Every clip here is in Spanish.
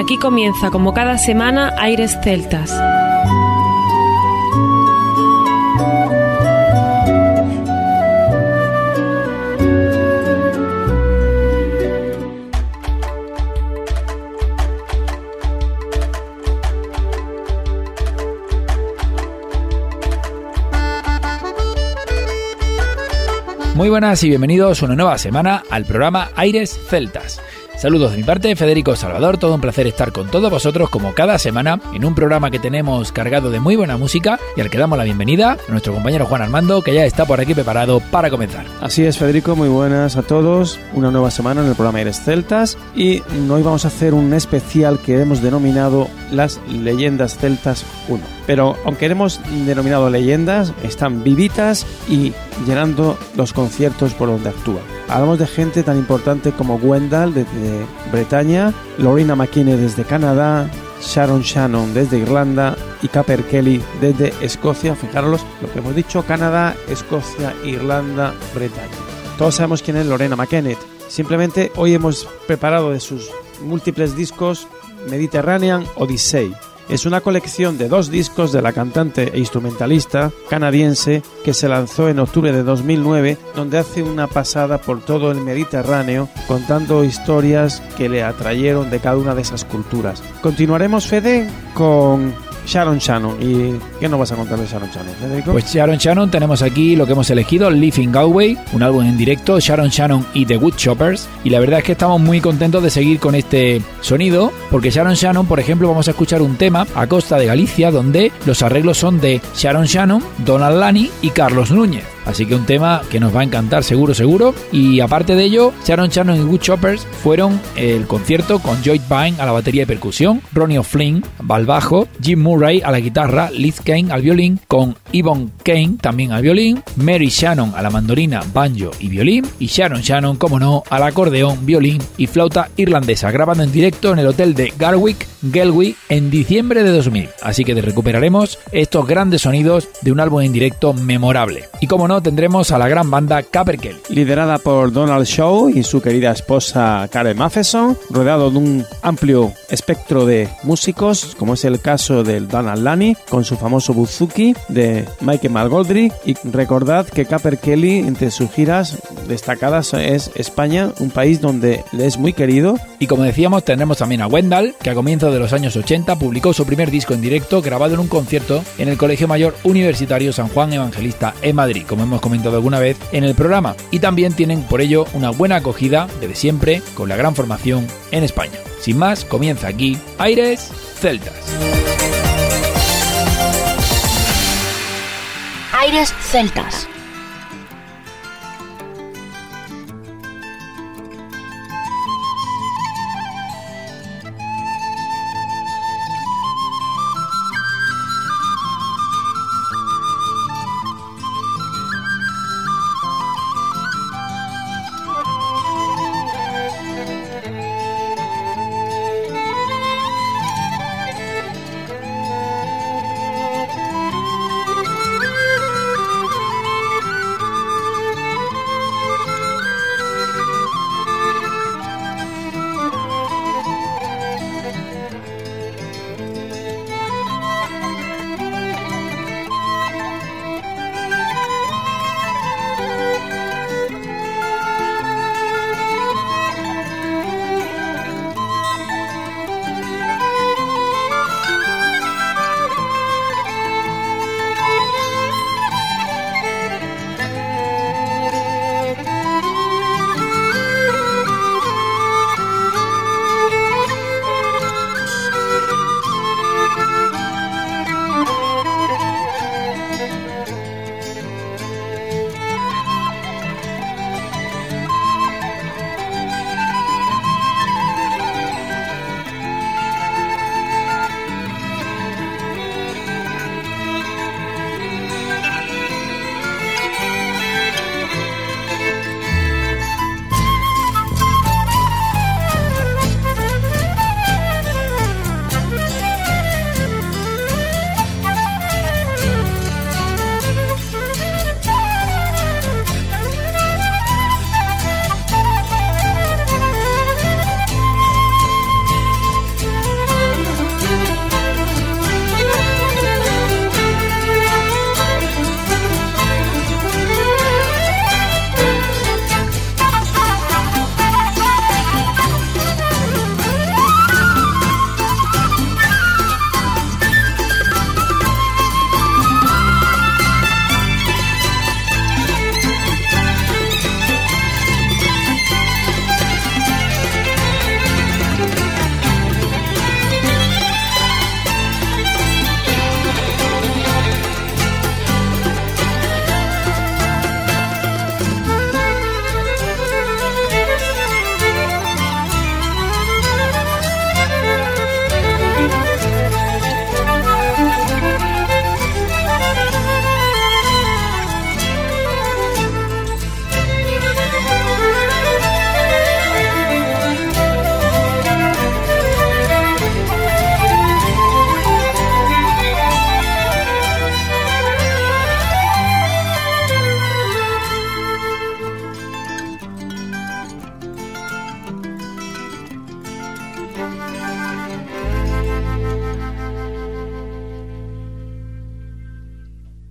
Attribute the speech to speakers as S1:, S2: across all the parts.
S1: Aquí comienza, como cada semana, Aires Celtas.
S2: Muy buenas y bienvenidos una nueva semana al programa Aires Celtas. Saludos de mi parte, Federico Salvador, todo un placer estar con todos vosotros como cada semana en un programa que tenemos cargado de muy buena música y al que damos la bienvenida a nuestro compañero Juan Armando, que ya está por aquí preparado para comenzar.
S3: Así es, Federico, muy buenas a todos, una nueva semana en el programa Aires Celtas y hoy vamos a hacer un especial que hemos denominado Las Leyendas Celtas 1. Pero aunque hemos denominado leyendas, están vivitas y llenando los conciertos por donde actúan. Hablamos de gente tan importante como Gwendal desde Bretaña, Lorena McKinney desde Canadá, Sharon Shannon desde Irlanda y Caper Kelly desde Escocia. Fijaros lo que hemos dicho: Canadá, Escocia, Irlanda, Bretaña. Todos sabemos quién es Lorena McKinney. Simplemente hoy hemos preparado de sus múltiples discos Mediterranean Odyssey. Es una colección de 2 discos de la cantante e instrumentalista canadiense que se lanzó en octubre de 2009, donde hace una pasada por todo el Mediterráneo contando historias que le atrayeron de cada una de esas culturas. Continuaremos, Fede, con Sharon Shannon. ¿Y qué nos vas a contar de Sharon Shannon, Federico?
S2: Pues Sharon Shannon, tenemos aquí lo que hemos elegido, Live in Galway, un álbum en directo, Sharon Shannon y The Woodchoppers, y la verdad es que estamos muy contentos de seguir con este sonido, porque Sharon Shannon, por ejemplo, vamos a escuchar un tema a costa de Galicia, donde los arreglos son de Sharon Shannon, Donald Lani y Carlos Núñez. Así que un tema que nos va a encantar seguro. Y aparte de ello, Sharon Shannon y Woodchoppers fueron el concierto con Joy Vine a la batería y percusión, Ronnie O'Flynn al bajo, Jim Murray a la guitarra, Liz Kane al violín, con Yvonne Kane también al violín, Mary Shannon a la mandolina, banjo y violín, y Sharon Shannon, como no, al acordeón, violín y flauta irlandesa, grabando en directo en el hotel de Garwick, Galway, en diciembre de 2000. Así que recuperaremos estos grandes sonidos de un álbum en directo memorable. Y como no, tendremos a la gran banda Caper Kelly,
S3: liderada por Donald Shaw y su querida esposa Karen Matheson, rodeado de un amplio espectro de músicos, como es el caso del Donald Lani, con su famoso buzuki de Michael McGoldrick. Y recordad que Caper Kelly, entre sus giras destacadas, es España, un país donde le es muy querido.
S2: Y como decíamos, tendremos también a Gwendal, que a comienzos de los años 80 publicó su primer disco en directo grabado en un concierto en el Colegio Mayor Universitario San Juan Evangelista en Madrid, como hemos comentado alguna vez en el programa, y también tienen por ello una buena acogida desde siempre con la gran formación en España. Sin más, comienza aquí Aires Celtas.
S4: Aires Celtas.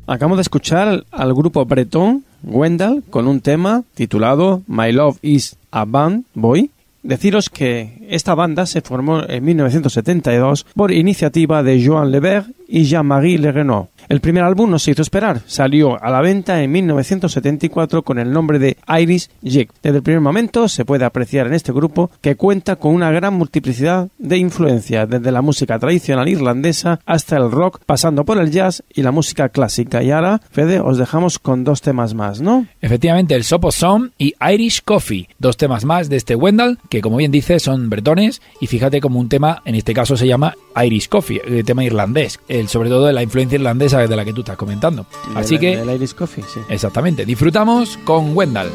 S3: Acabamos de escuchar al grupo bretón Wendal con un tema titulado My Love is a Band Boy. Deciros que esta banda se formó en 1972 por iniciativa de Joan Lebert y Jean-Marie Le Renaud. El primer álbum no se hizo esperar, salió a la venta en 1974 con el nombre de Irish Jig. Desde el primer momento se puede apreciar en este grupo que cuenta con una gran multiplicidad de influencias, desde la música tradicional irlandesa hasta el rock, pasando por el jazz y la música clásica. Y ahora, Fede, os dejamos con 2 temas más, ¿no?
S2: Efectivamente, el Sopo Som y Irish Coffee, 2 temas más de este Wendal, que como bien dice son bretones, y fíjate como un tema, en este caso se llama Irish Coffee, el tema irlandés, sobre todo de la influencia irlandesa de la que tú estás comentando. Así que...
S3: del Irish Coffee, sí.
S2: Exactamente, disfrutamos con Wendal.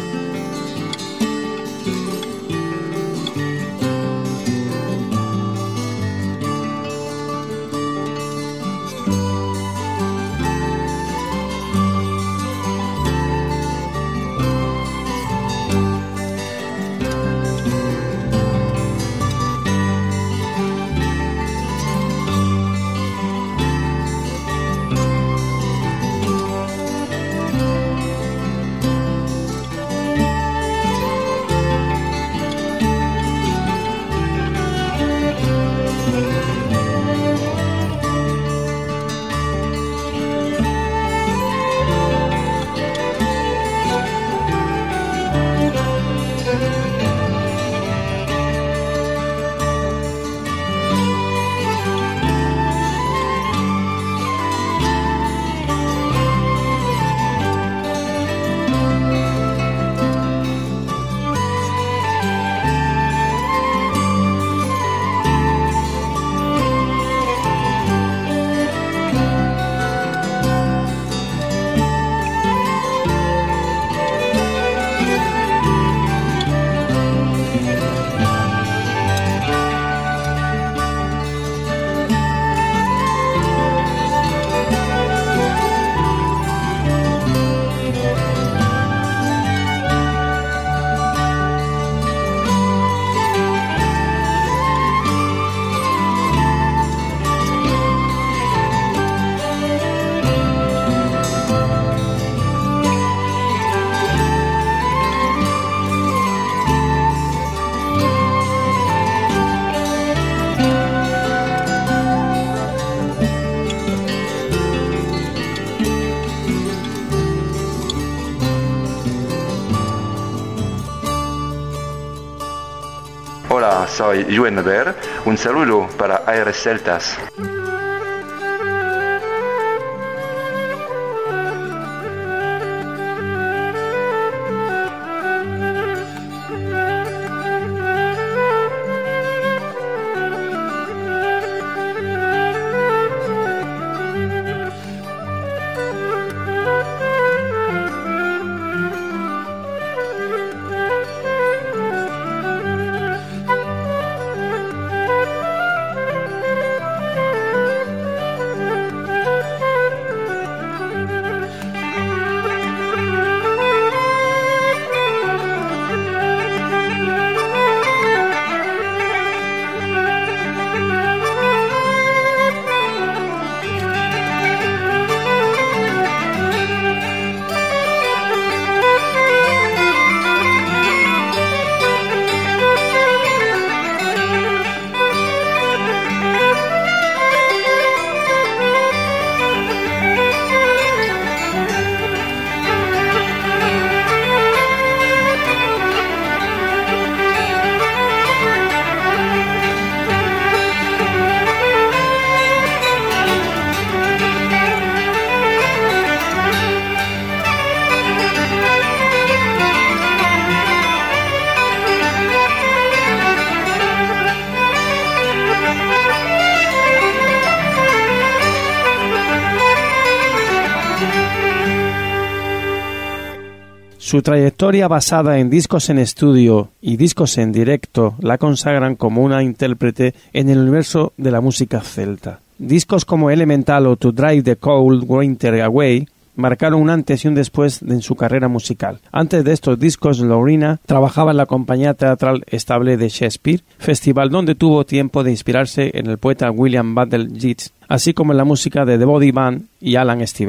S5: Hola, soy Joan Lebert. Un saludo para Aires Celtas.
S3: Su trayectoria basada en discos en estudio y discos en directo la consagran como una intérprete en el universo de la música celta. Discos como Elemental o To Drive the Cold Winter Away marcaron un antes y un después en su carrera musical. Antes de estos discos, Lorena trabajaba en la compañía teatral estable de Shakespeare, festival donde tuvo tiempo de inspirarse en el poeta William Butler Yeats, así como en la música de The Body Band y Alan Stivell.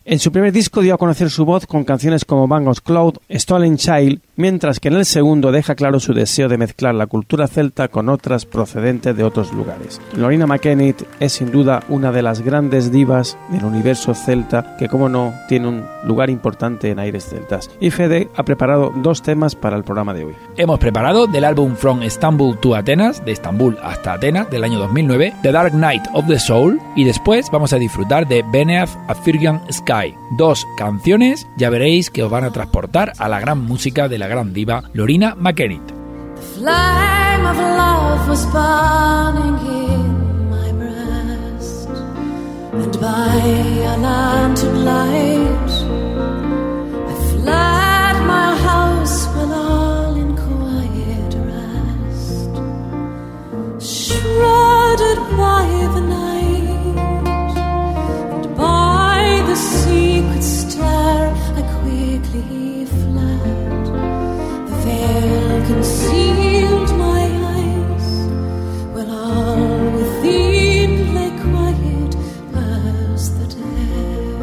S3: En su primer disco dio a conocer su voz con canciones como Bangos Cloud, Stolen Child, mientras que en el segundo deja claro su deseo de mezclar la cultura celta con otras procedentes de otros lugares. Loreena McKennitt es sin duda una de las grandes divas del universo celta que, como no, tiene un lugar importante en Aires Celtas. Y Fede ha preparado 2 temas para el programa de hoy.
S2: Hemos preparado del álbum From Istanbul to Atenas, de Estambul hasta Atenas, del año 2009, The Dark Night of the Soul, y después vamos a disfrutar de Beneath a Phrygian Sky. 2 canciones, ya veréis que os van a transportar a la gran música de la gran diva Loreena McKennitt.
S6: The flame of love was burning in my breast, and by a lantern light I fled my house while all in quiet rest, shrouded by the night and by the secret stair I quickly fled. The veil concealed my eyes, when all within lay quiet as the dead.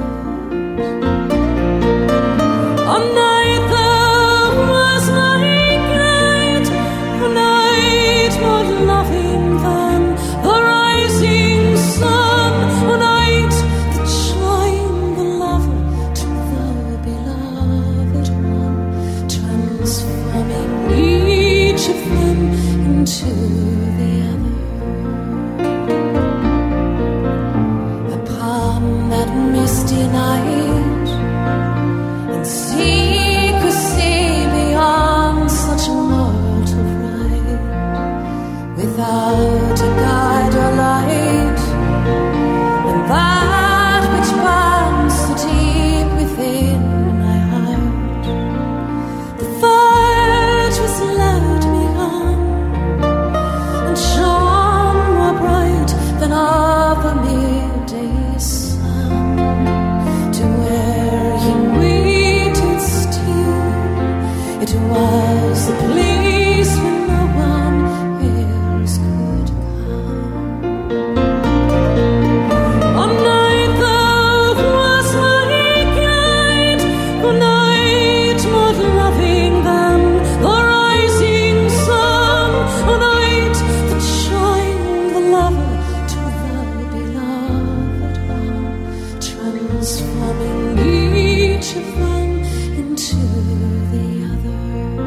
S6: A night that was my guide, a night more loving than the rising sun, a night that joined the lover to the beloved one, transforming each of them into the other. Upon that misty night, in secrecy beyond such mortal right, without a guide or light, and that which burns so deep within my heart, the fire was led me on, and shone more bright than all the midday sun, to where he waited still. It was the place where no one else could come. A night that was my guide, a night more loving than the rising sun, a night that shined the lover to the beloved one, transforming each of them into the other.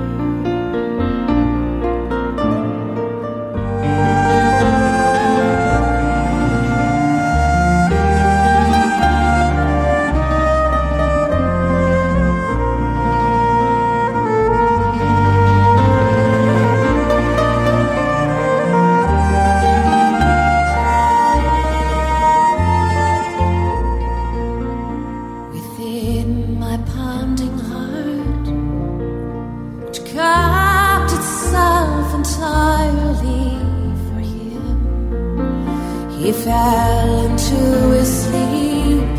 S6: Within my pounding heart, which kept itself entirely for him, he fell into his sleep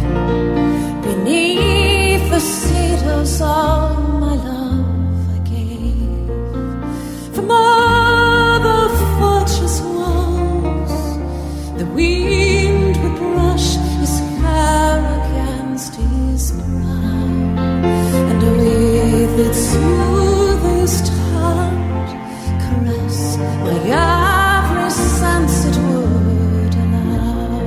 S6: beneath the cedars. All my love I gave. From all the fortress walls, the wind would brush his hair against his brow, and with its smoothest hand caress my every sense it would allow.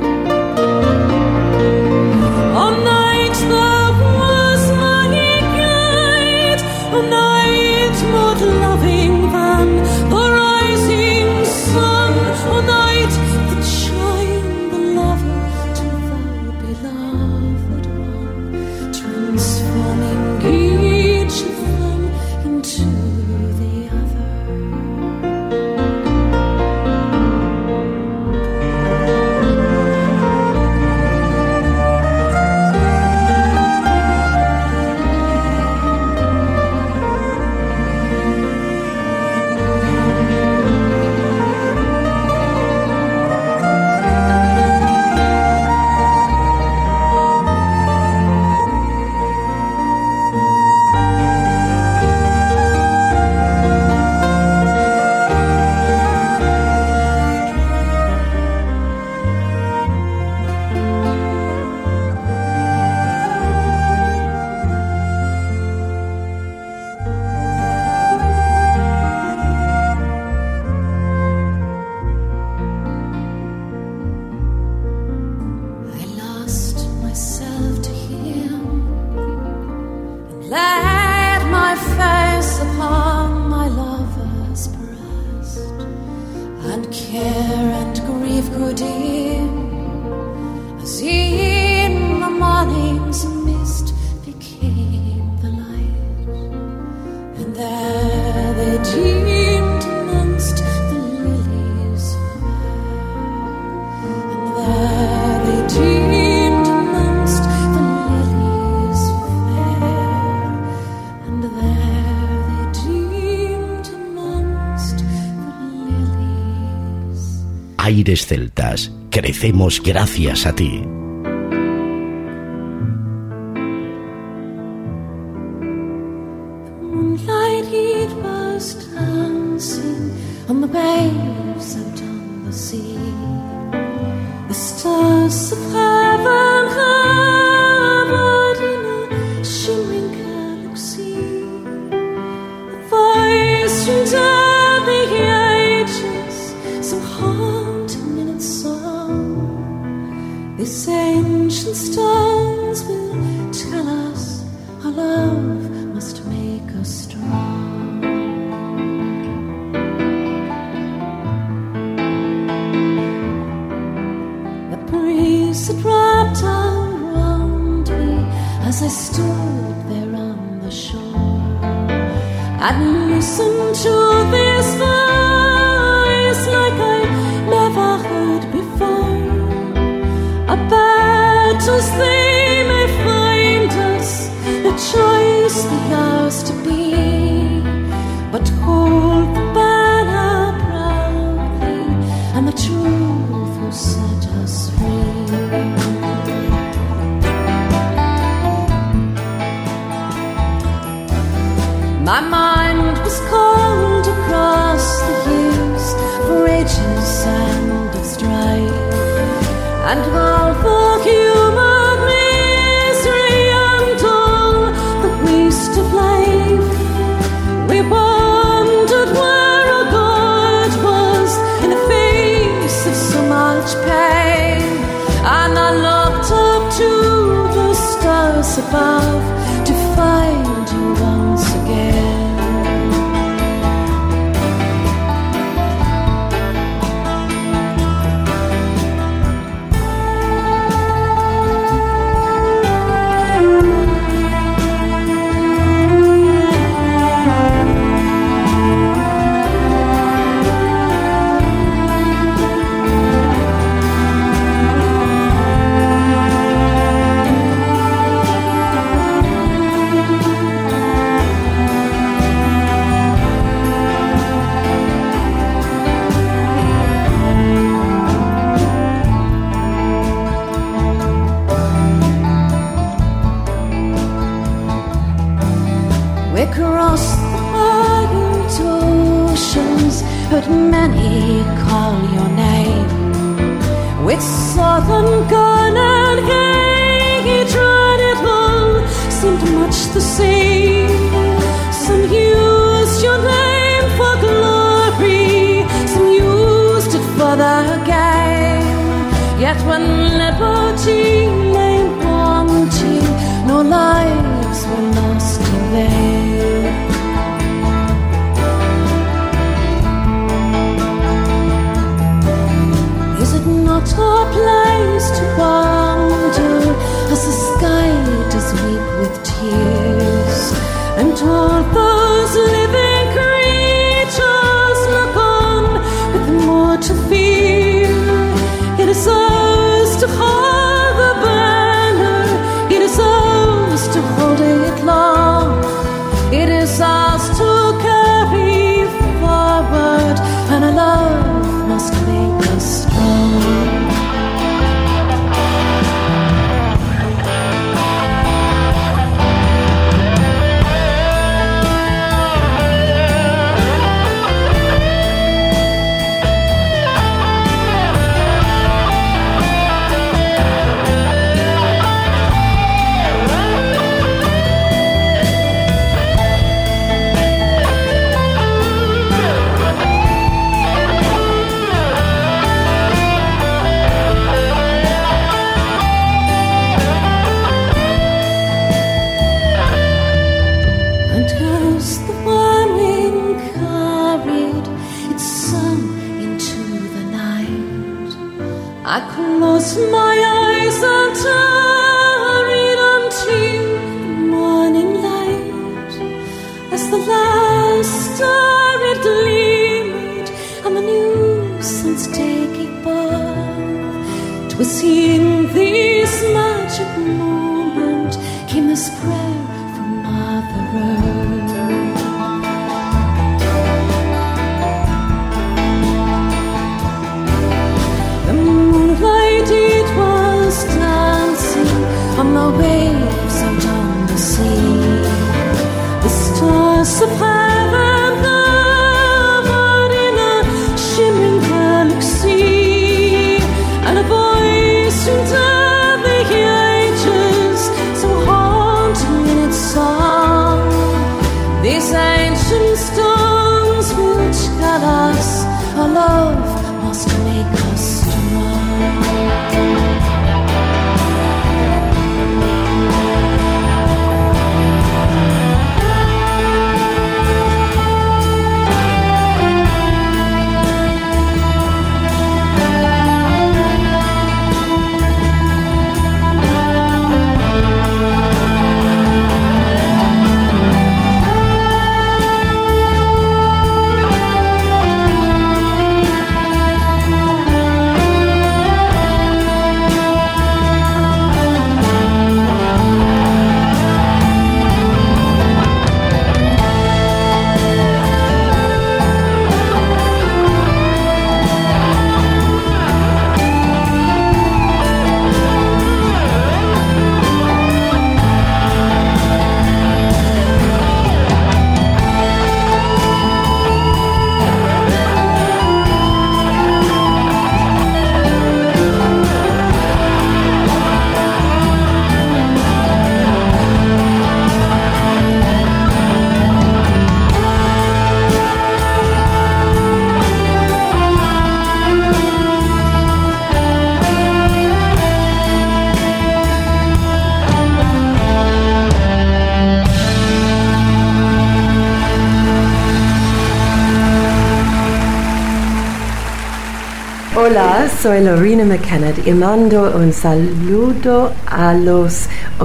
S6: A night that was my guide, a night more loving than the rising sun, a night that shined the lover to the beloved one, transforming each of them into the other. laid my face upon my lover's breast, and care and grief grew dim, as in the morning's mist became the light, and there they dreamed amongst the lilies fair, and there they dreamed amongst the lilies fair, and there they dreamed amongst the lilies.
S7: Aires celtas, crecemos gracias a ti.
S6: Moonlight it was dancing on the waves out on the sea. The stars of heaven hovered in a shimmering galaxy. A voice from down the ages, so haunting in its song. These ancient stones will tell us our love must make us strong. The breeze that wrapped around me as I stood there on the shore, and listened to this voice like I never heard before. A battles they may find us, the choice the ours to be, but hold the banner proudly, and the truth will set us free. My mind was called across the years for ages and of strife, and all the human misery and all the waste of life. We wondered where our God was in the face of so much pain, and I looked up to the stars above to find you once again. We crossed the wide oceans, heard many call your name. With southern gun and hatred, it all seemed much the same. Some used your name for glory, some used it for the gain. Yet when liberty lay wanting, no lives were lost in vain. Is it not our place to wonder as the sky does weep with tears, and all those living creatures look on with mortal fear? It is ours to hold the banner, it is ours to hold it long, it is ours to carry forward, and our love must make us strong. I close my eyes and read until the morning light, as the last star it gleamed and the new sun's day gave birth. 'Twas in this magic moment came this prayer from Mother Earth. The moonlight it was dancing on the waves out on the sea. The stars of heaven covered in a shimmering galaxy, and a voice into the ages so haunting in its song. These ancient stones which guide us, our love must make us strong.
S8: Hola, soy Lorena McKenna y mando un saludo a los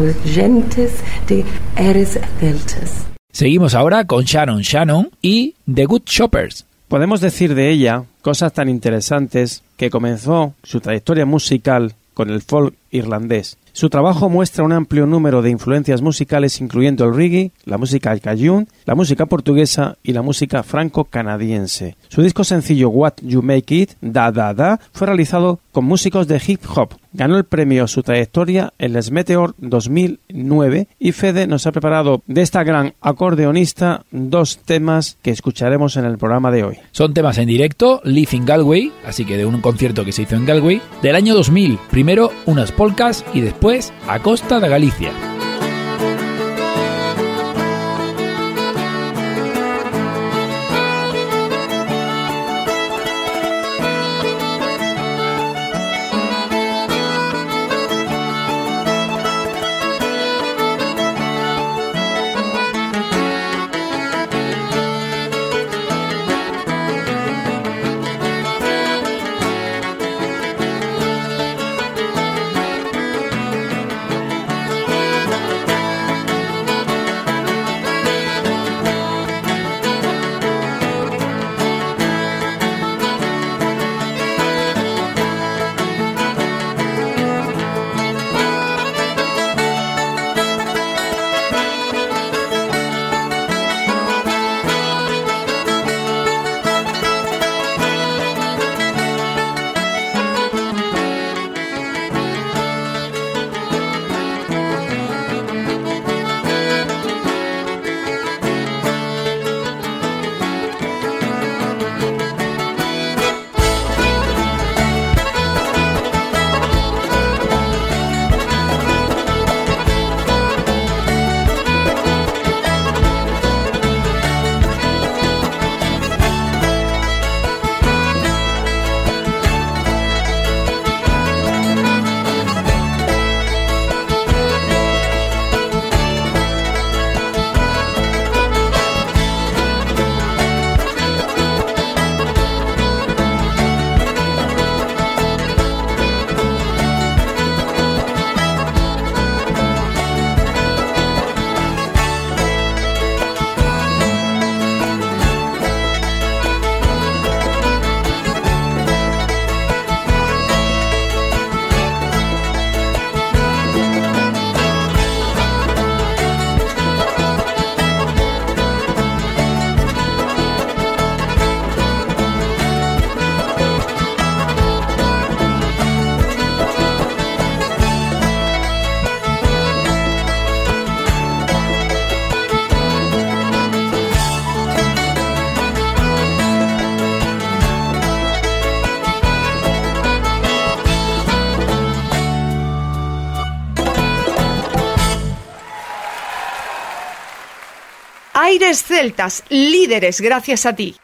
S8: oyentes de Eres Celtas.
S2: Seguimos ahora con Sharon Shannon y The Good Shoppers.
S3: Podemos decir de ella cosas tan interesantes que comenzó su trayectoria musical con el folk irlandés. Su trabajo muestra un amplio número de influencias musicales, incluyendo el reggae, la música cajún, la música portuguesa y la música franco-canadiense. Su disco sencillo What You Make It, Da Da Da, fue realizado con músicos de hip hop. Ganó el premio a su trayectoria en Les Meteor 2009 y Fede nos ha preparado de esta gran acordeonista dos temas que escucharemos en el programa de hoy.
S2: Son temas en directo, Live in Galway, así que de un concierto que se hizo en Galway, del año 2000. Primero unas polcas y después a Costa de Galicia.
S6: I
S9: Aires Celtas, líderes gracias a ti.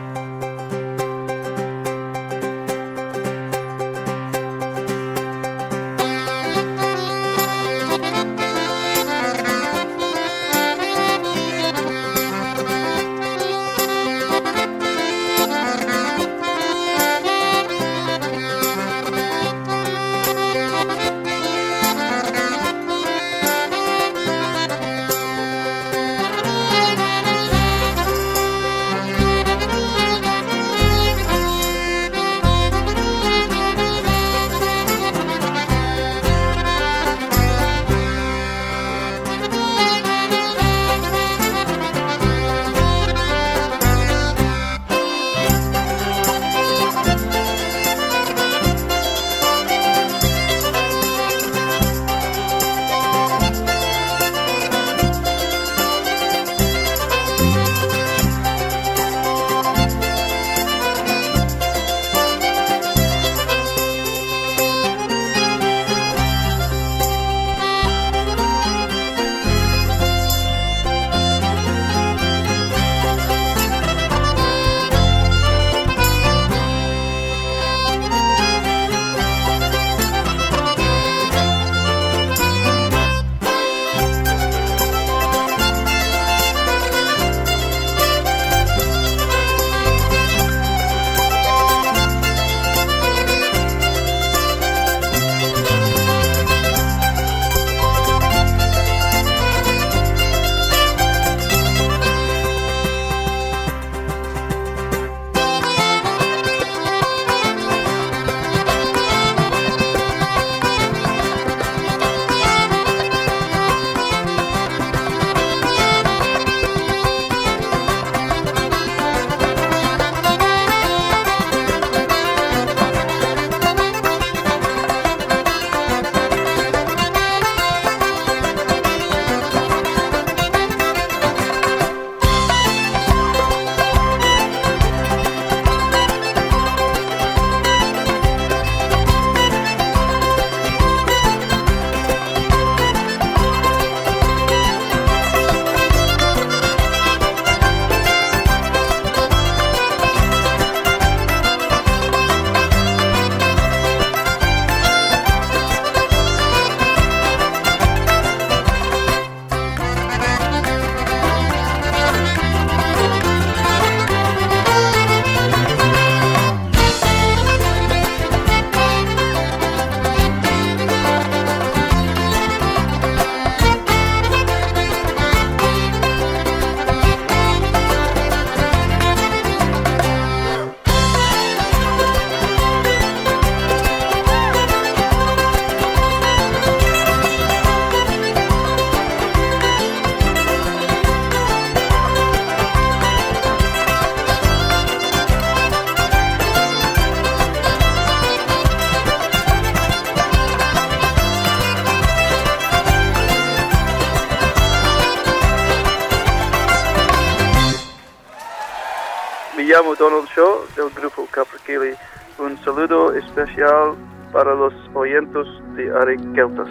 S10: Me llamo Donald Shaw del grupo Capercaillie. Un saludo especial para los oyentes de Aires Celtas.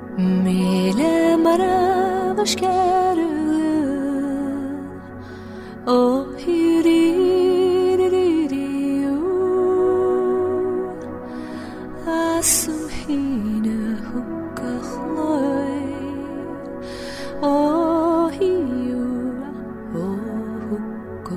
S6: Mele maravillas quero, oh hiriririo, asuhina hukachloi, oh hiura, oh hukko.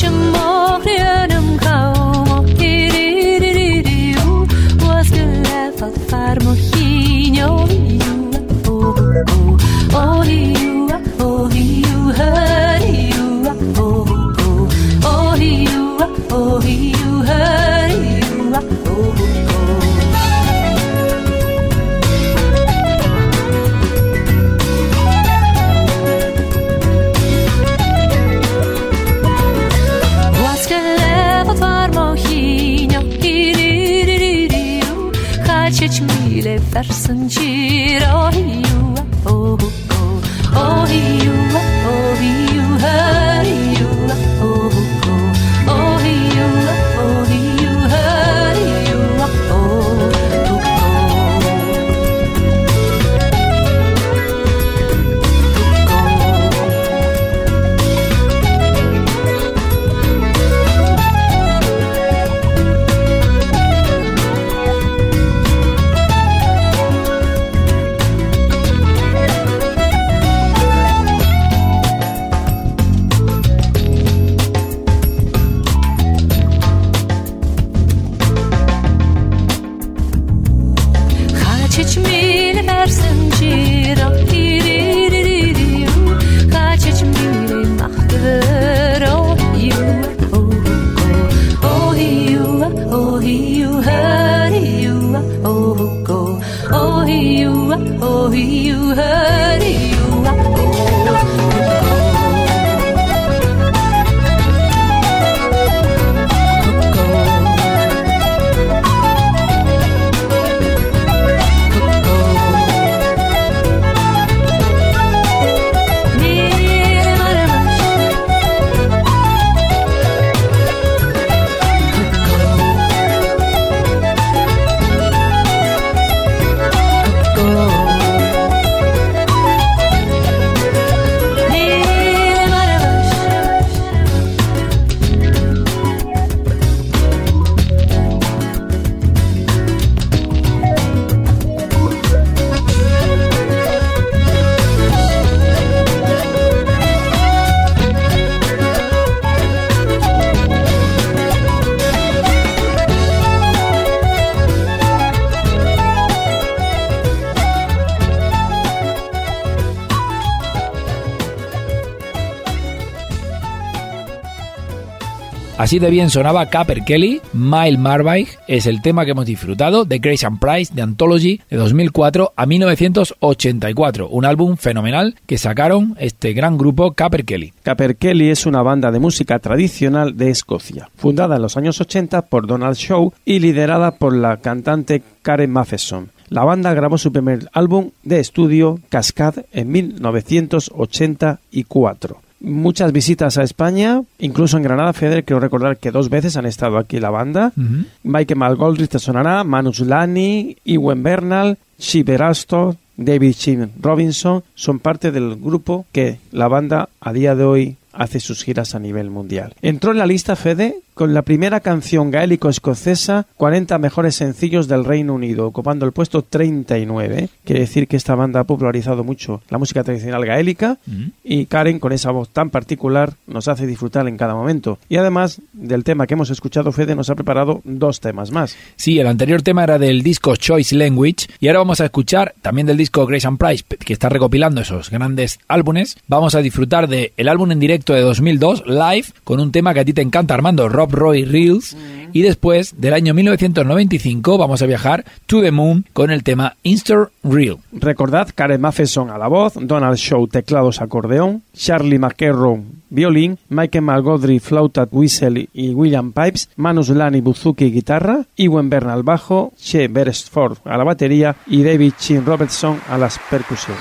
S2: Así de bien sonaba Caperkelly. Miles Marvige es el tema que hemos disfrutado de Grace and Price de Anthology de 2004 a 1984, un álbum fenomenal que sacaron este gran grupo Caperkelly.
S3: Caperkelly es una banda de música tradicional de Escocia, fundada en los años 80 por Donald Shaw y liderada por la cantante Karen Matheson. La banda grabó su primer álbum de estudio, Cascade, en 1984. Muchas visitas a España, incluso en Granada, Feder, quiero recordar que 2 veces han estado aquí la banda. Michael McGoldrick te sonará, Manus Lani, Ewen Bernal, Shiver Astor, David Chin Robinson, son parte del grupo que la banda a día de hoy hace sus giras a nivel mundial. Entró en la lista, Fede, con la primera canción gaélico-escocesa, 40 mejores sencillos del Reino Unido, ocupando el puesto 39. Quiere decir que esta banda ha popularizado mucho la música tradicional gaélica y Karen, con esa voz tan particular, nos hace disfrutar en cada momento. Y además del tema que hemos escuchado, Fede nos ha preparado 2 temas más.
S2: Sí, el anterior tema era del disco Choice Language y ahora vamos a escuchar también del disco Grace and Price, que está recopilando esos grandes álbumes. Vamos a disfrutar del álbum en directo de 2002, Live, con un tema que a ti te encanta, Armando, Rob Roy Reels, y después del año 1995 vamos a viajar to the Moon con el tema Instant Real.
S3: Recordad, Karen Matheson a la voz, Donald Shaw teclados acordeón, Charlie McEnroe violín, Michael McGoldrick flauta, whistle y William Pipes, Manus Lani buzuki guitarra, Ewen Bernal bajo, Shea Beresford a la batería y David Chin Robertson a las percusiones.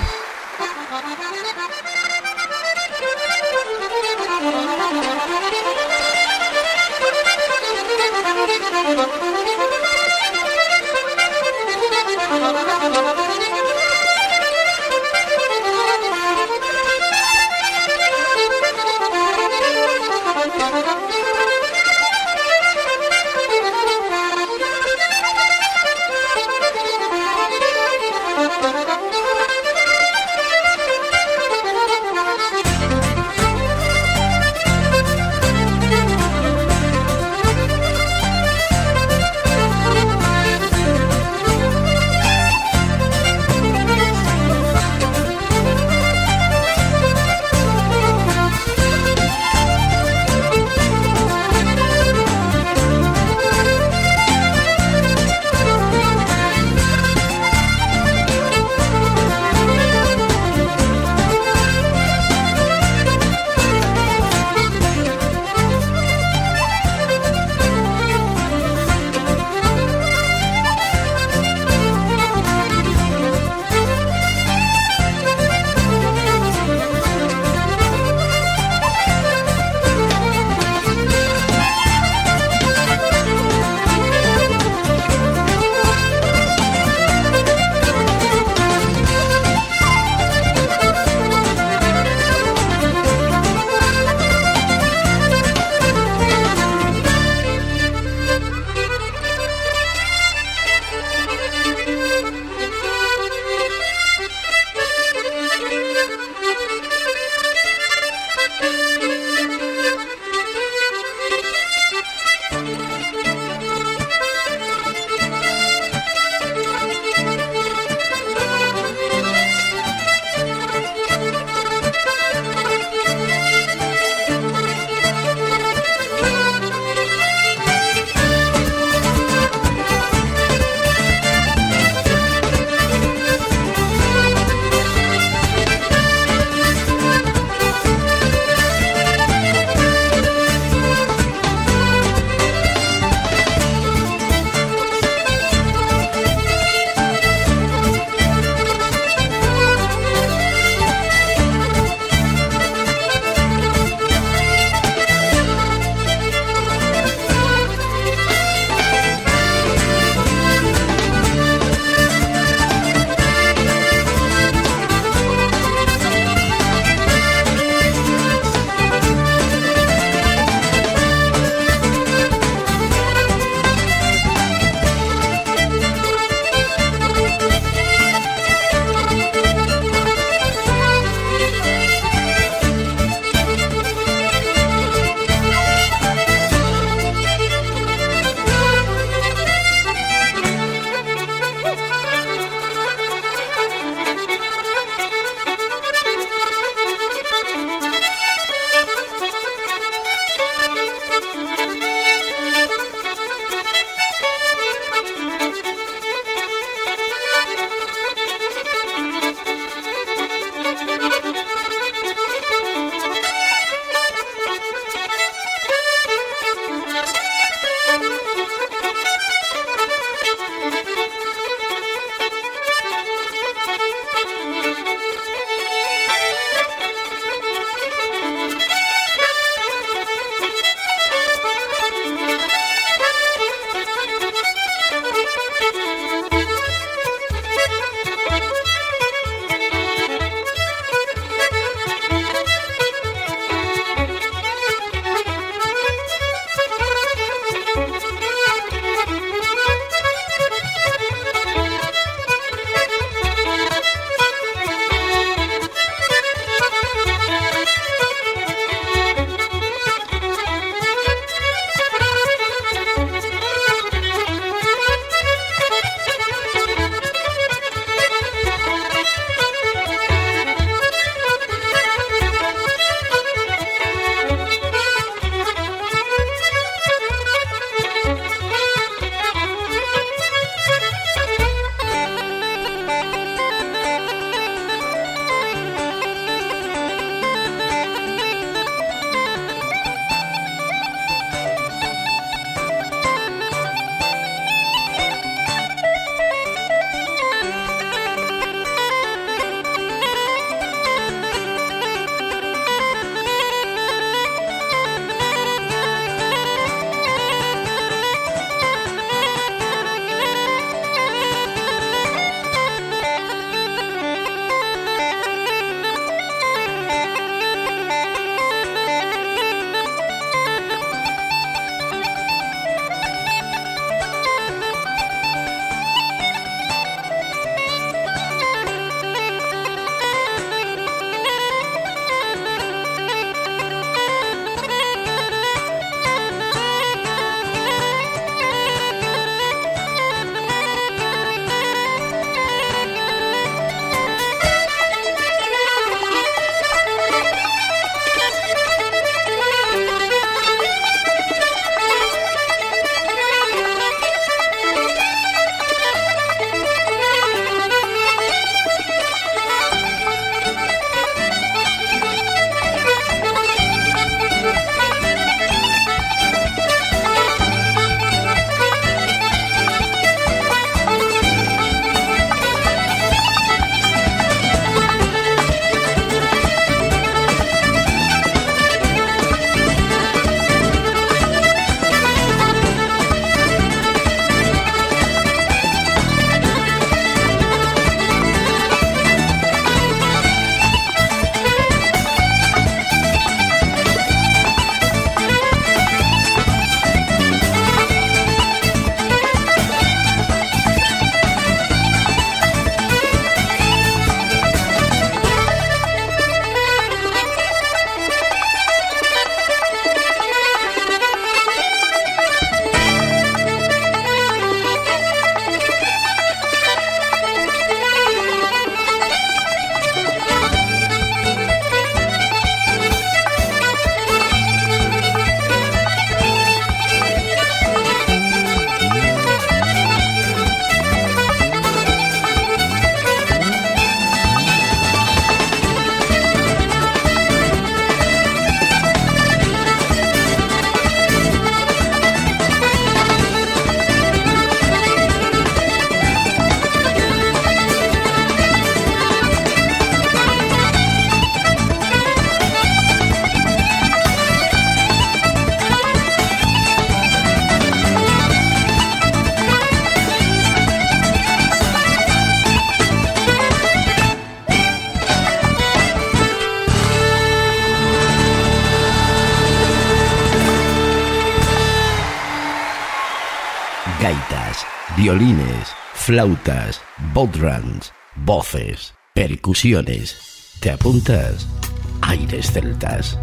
S7: gaitas, violines, flautas, bodhrans, voces, percusiones. ¿Te apuntas? Aires celtas.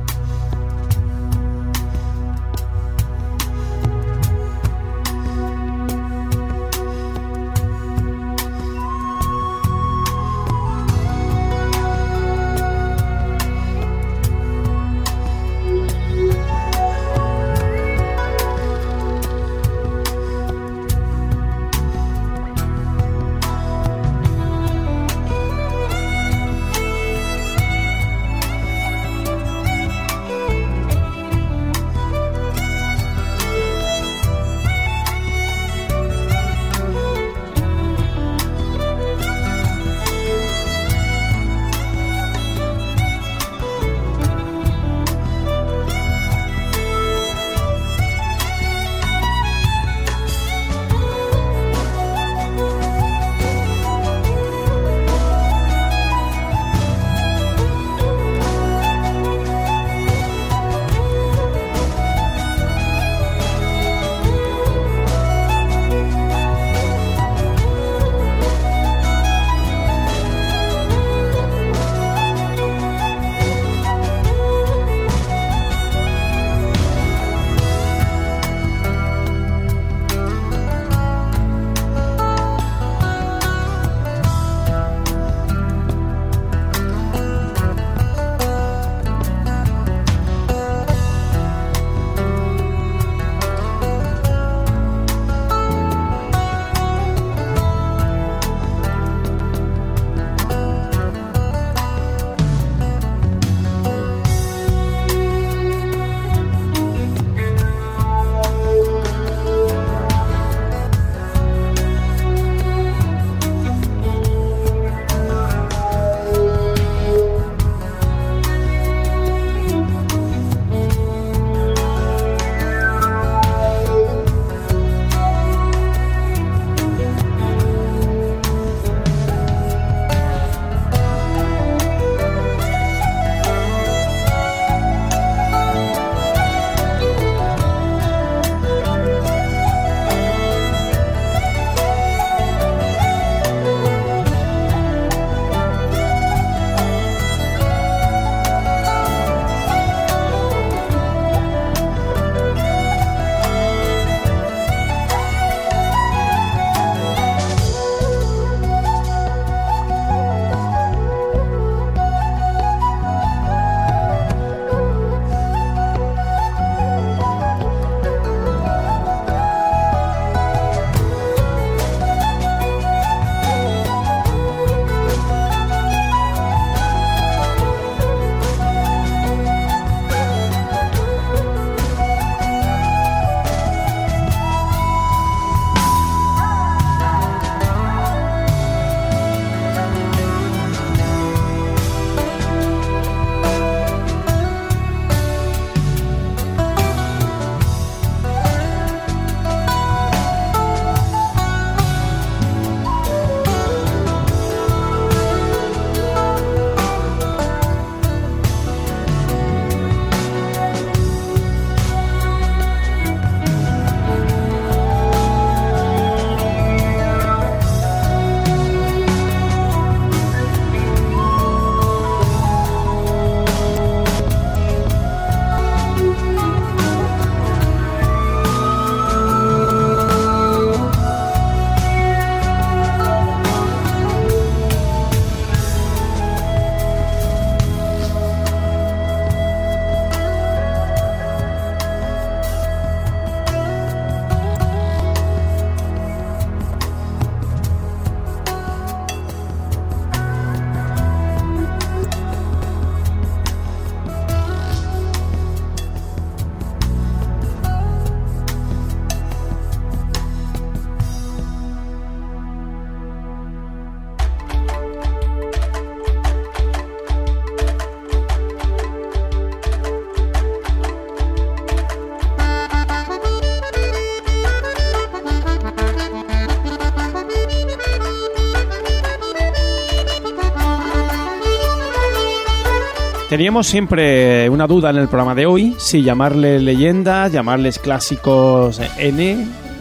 S3: Teníamos siempre una duda en el programa de hoy, si llamarle leyendas, llamarles clásicos N,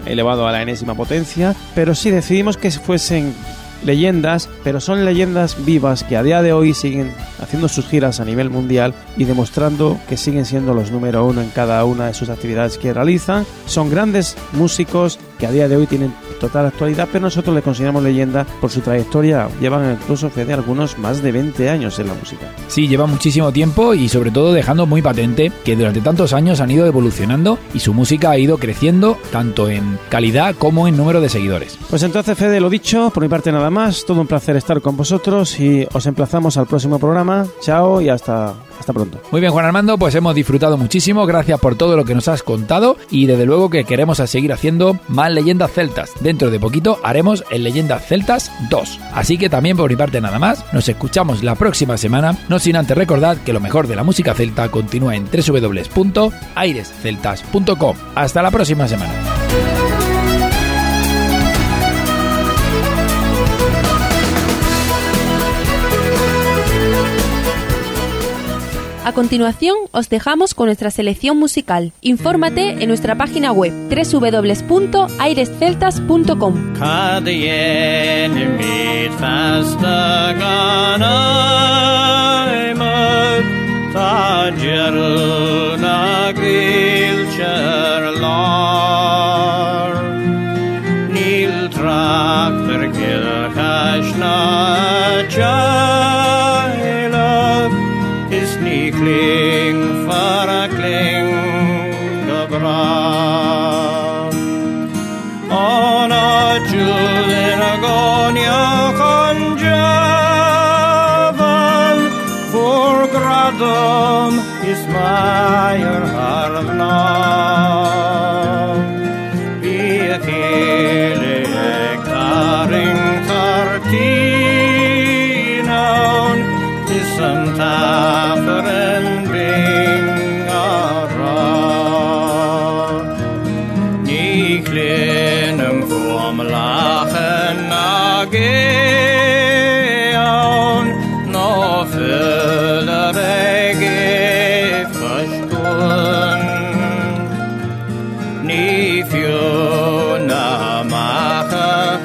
S3: elevado a la enésima potencia, pero sí decidimos que fuesen leyendas, pero son leyendas vivas que a día de hoy siguen haciendo sus giras a nivel mundial y demostrando que siguen siendo los número uno en cada una de sus actividades que realizan. Son grandes músicos que a día de hoy tienen total actualidad, pero nosotros le consideramos leyenda por su trayectoria. Llevan incluso, Fede, algunos más de 20 años en la música.
S2: Sí, llevan muchísimo tiempo y sobre todo dejando muy patente que durante tantos años han ido evolucionando y su música ha ido creciendo tanto en calidad como en número de seguidores.
S3: Pues entonces, Fede, lo dicho, por mi parte nada más. Todo un placer estar con vosotros y os emplazamos al próximo programa. Chao y hasta pronto.
S2: Muy bien, Juan Armando, pues hemos disfrutado muchísimo. Gracias por todo lo que nos has contado y desde luego que queremos seguir haciendo más leyendas celtas. Dentro de poquito haremos el Leyendas Celtas 2. Así que también por mi parte nada más. Nos escuchamos la próxima semana, no sin antes recordar que lo mejor de la música celta continúa en www.airesceltas.com. Hasta la próxima semana.
S1: A continuación, os dejamos con nuestra selección musical. Infórmate en nuestra página web www.airesceltas.com.
S11: Kling för a kling och bra. On a julen agon jag kan javan för gradom Ismail harvna. Vi kele ektaring tartinan till Santa för en bingara. Ni klenum vom lachen ageon, no fyller ege förstånd. Ni fjuna macha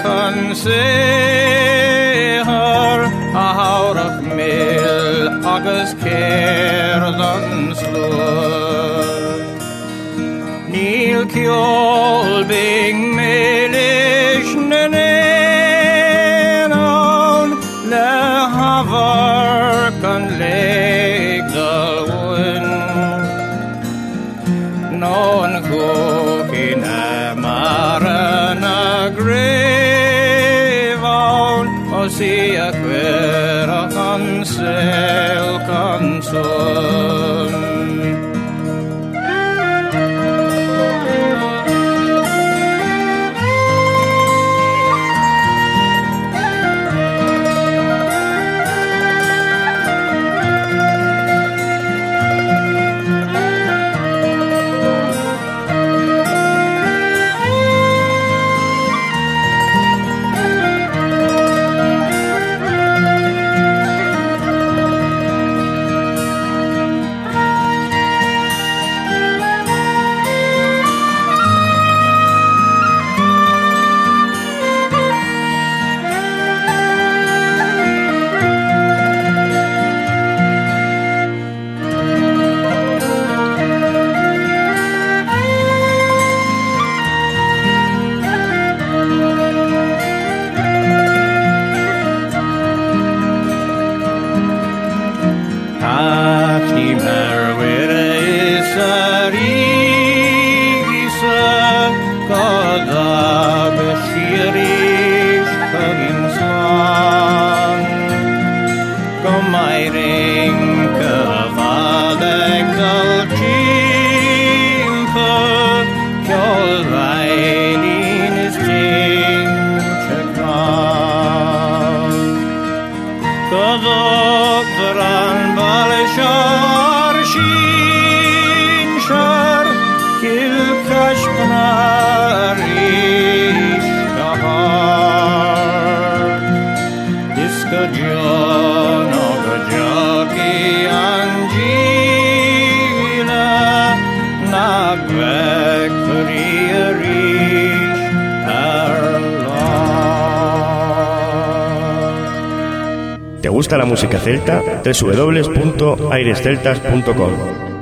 S11: konseher, aurach mil agus kerdan slur. Nil kjol bing melish nenenon, le havar kan leg dalwin. Non kokin marana grevon, o sia quera cansel canson.
S12: gusta la música celta, www.airesceltas.com.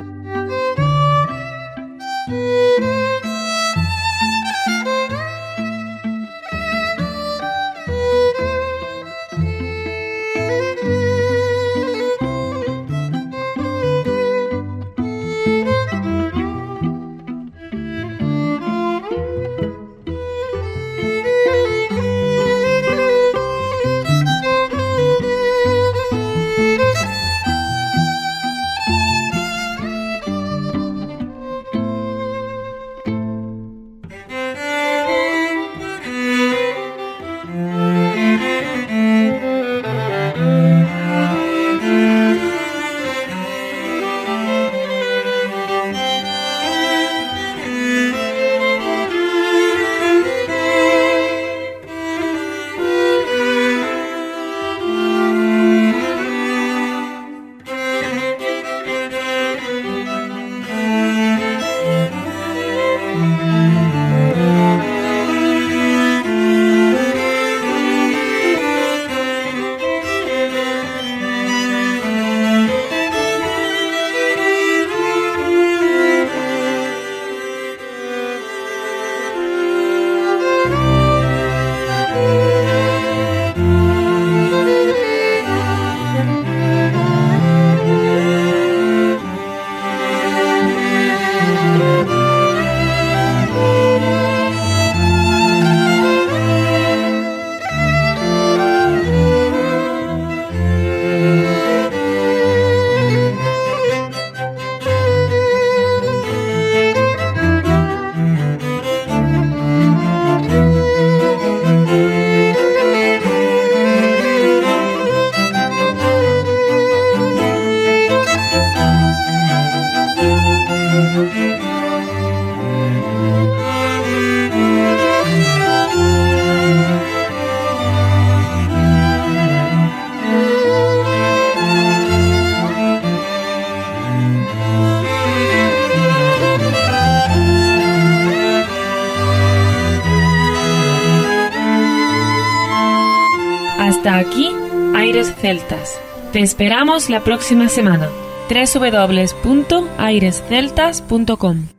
S13: Hasta aquí, Aires Celtas. Te esperamos la próxima semana. www.airesceltas.com